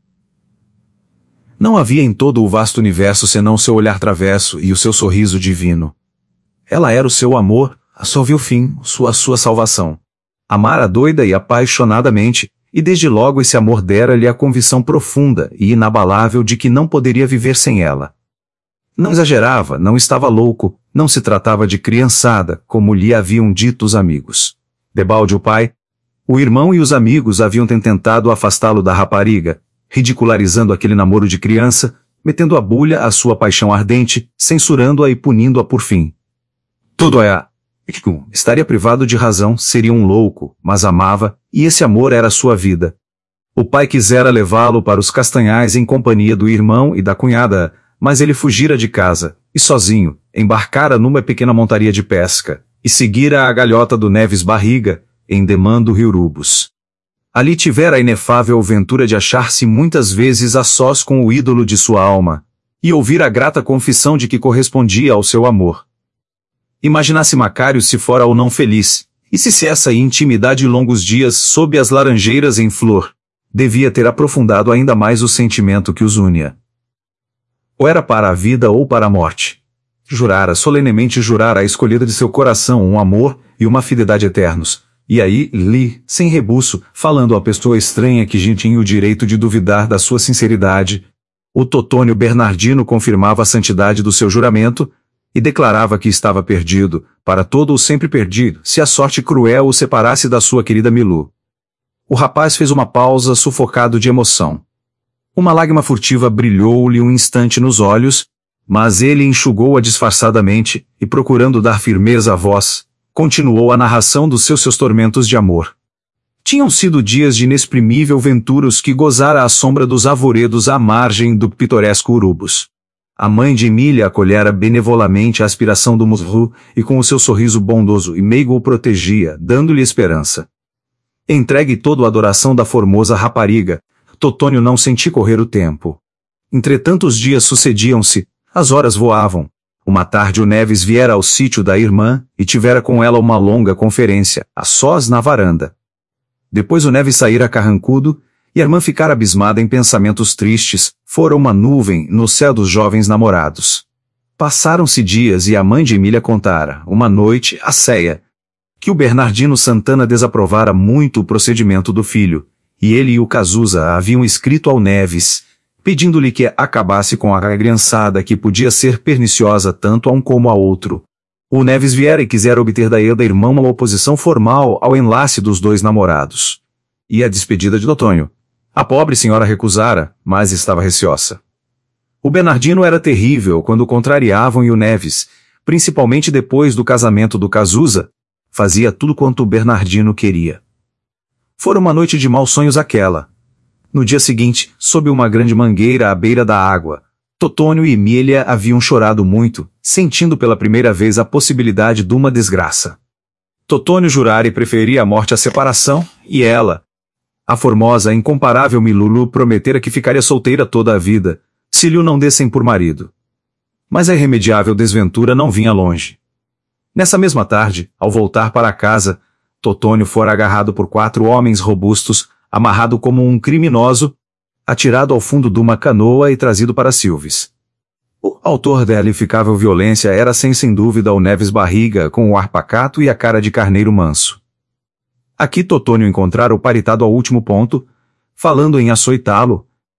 Não havia em todo o vasto universo senão seu olhar travesso e o seu sorriso divino. Ela era o seu amor, a sua vil fim, sua sua salvação. Amara doida e apaixonadamente, e desde logo esse amor dera-lhe a convicção profunda e inabalável de que não poderia viver sem ela. Não exagerava, não estava louco, não se tratava de criançada, como lhe haviam dito os amigos. Debalde o pai, o irmão e os amigos haviam tentado afastá-lo da rapariga, ridicularizando aquele namoro de criança, metendo a bulha à sua paixão ardente, censurando-a e punindo-a por fim. Tudo é a... Estaria privado de razão, seria um louco, mas amava, e esse amor era sua vida. O pai quisera levá-lo para os Castanhais em companhia do irmão e da cunhada, mas ele fugira de casa, e sozinho, embarcara numa pequena montaria de pesca, e seguira a galhota do Neves Barriga, em demã do rio Urubus. Ali tivera a inefável ventura de achar-se muitas vezes a sós com o ídolo de sua alma, e ouvir a grata confissão de que correspondia ao seu amor. Imaginasse Macário se fora ou não feliz, e se essa intimidade e longos dias sob as laranjeiras em flor, devia ter aprofundado ainda mais o sentimento que os unia. Ou era para a vida ou para a morte. Jurara, solenemente jurara a escolhida de seu coração um amor e uma fidelidade eternos, e aí, li, sem rebuço, falando a pessoa estranha que tinha o direito de duvidar da sua sinceridade, o Totônio Bernardino confirmava a santidade do seu juramento, e declarava que estava perdido, para todo o sempre perdido, se a sorte cruel o separasse da sua querida Milu. O rapaz fez uma pausa sufocado de emoção. Uma lágrima furtiva brilhou-lhe um instante nos olhos, mas ele enxugou-a disfarçadamente, e procurando dar firmeza à voz, continuou a narração dos seus, seus tormentos de amor. Tinham sido dias de inexprimível ventura os que gozara à sombra dos arvoredos à margem do pitoresco Urubus. A mãe de Emília acolhera benevolamente a aspiração do musru, e com o seu sorriso bondoso e meigo o protegia, dando-lhe esperança. Entregue todo a adoração da formosa rapariga, Totônio não sentia correr o tempo. Entretanto os dias sucediam-se, as horas voavam. Uma tarde o Neves viera ao sítio da irmã, e tivera com ela uma longa conferência, a sós na varanda. Depois o Neves saíra carrancudo, e a irmã ficara abismada em pensamentos tristes, fora uma nuvem no céu dos jovens namorados. Passaram-se dias e a mãe de Emília contara, uma noite, a ceia, que o Bernardino Santana desaprovara muito o procedimento do filho, e ele e o Cazuza haviam escrito ao Neves, pedindo-lhe que acabasse com a criançada que podia ser perniciosa tanto a um como a outro. O Neves viera e quisera obter da Eda irmã uma oposição formal ao enlace dos dois namorados. E a despedida de Totônio. A pobre senhora recusara, mas estava receosa. O Bernardino era terrível quando contrariavam e o Neves, principalmente depois do casamento do Cazuza, fazia tudo quanto o Bernardino queria. Fora uma noite de maus sonhos aquela. No dia seguinte, sob uma grande mangueira à beira da água, Totônio e Emília haviam chorado muito, sentindo pela primeira vez a possibilidade de uma desgraça. Totônio jurara e preferia a morte à separação, e ela, a formosa, incomparável Milulu, prometera que ficaria solteira toda a vida, se lhe o não dessem por marido. Mas a irremediável desventura não vinha longe. Nessa mesma tarde, ao voltar para casa, Totônio fora agarrado por quatro homens robustos, amarrado como um criminoso, atirado ao fundo de uma canoa e trazido para Silves. O autor da inexplicável violência era sem sem dúvida o Neves Barriga, com o ar pacato e a cara de carneiro manso. Aqui Totônio encontrara o paritado ao último ponto, falando em açoitá-lo,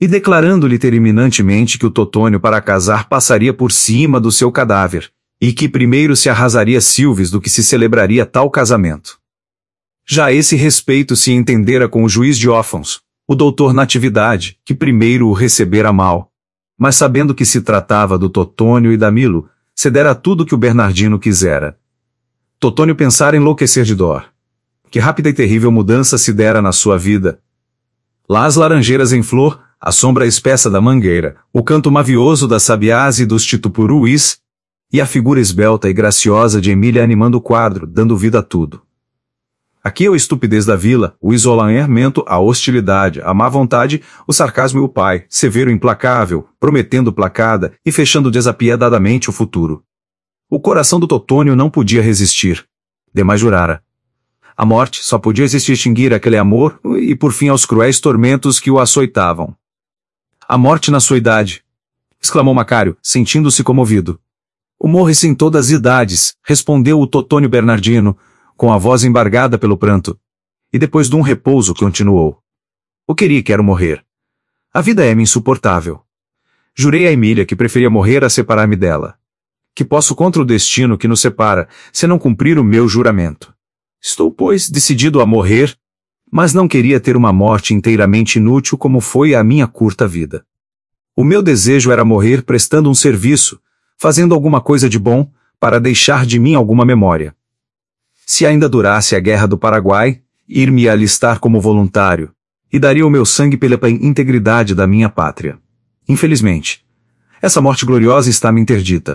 e declarando-lhe terminantemente que o Totônio para casar passaria por cima do seu cadáver, e que primeiro se arrasaria Silves do que se celebraria tal casamento. Já a esse respeito se entendera com o juiz Diófons, o doutor Natividade, que primeiro o recebera mal, mas sabendo que se tratava do Totônio e da Milo, cedera tudo que o Bernardino quisera. Totônio pensara enlouquecer de dor. Que rápida e terrível mudança se dera na sua vida. Lá as laranjeiras em flor, a sombra espessa da mangueira, o canto mavioso das sabiás e dos titupuruís, e a figura esbelta e graciosa de Emília animando o quadro, dando vida a tudo. Aqui a estupidez da vila, o isolamento, a hostilidade, a má vontade, o sarcasmo e o pai, severo e implacável, prometendo placada e fechando desapiedadamente o futuro. O coração do Totônio não podia resistir. Demais jurara. A morte só podia extinguir aquele amor e por fim aos cruéis tormentos que o açoitavam. A morte na sua idade! Exclamou Macário, sentindo-se comovido. O morre-se em todas as idades, respondeu o Totônio Bernardino, com a voz embargada pelo pranto. E depois de um repouso continuou. O queria quero morrer. A vida é-me insuportável. Jurei a Emília que preferia morrer a separar-me dela. Que posso contra o destino que nos separa, se não cumprir o meu juramento. Estou, pois, decidido a morrer, mas não queria ter uma morte inteiramente inútil como foi a minha curta vida. O meu desejo era morrer prestando um serviço, fazendo alguma coisa de bom, para deixar de mim alguma memória. Se ainda durasse a Guerra do Paraguai, ir-me alistar como voluntário, e daria o meu sangue pela integridade da minha pátria. Infelizmente, essa morte gloriosa está-me interdita.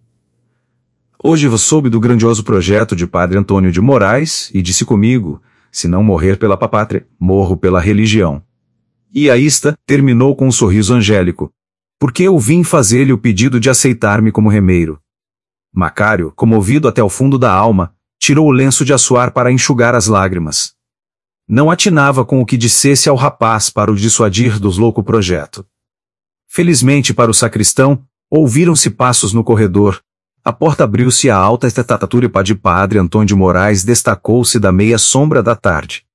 Hoje vos soube do grandioso projeto de Padre Antônio de Moraes, e disse comigo, se não morrer pela pátria, morro pela religião. E a ista terminou com um sorriso angélico, porque eu vim fazer-lhe o pedido de aceitar-me como remeiro. Macário, comovido até o fundo da alma, tirou o lenço de assoar para enxugar as lágrimas. Não atinava com o que dissesse ao rapaz para o dissuadir dos louco projeto. Felizmente para o sacristão, ouviram-se passos no corredor. A porta abriu-se e a alta estatura de Padre Antônio de Moraes destacou-se da meia sombra da tarde.